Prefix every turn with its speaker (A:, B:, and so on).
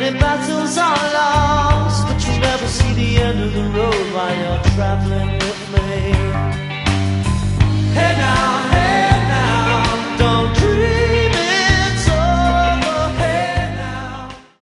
A: Many battles are lost, but you never see the end of the road while you're traveling with me.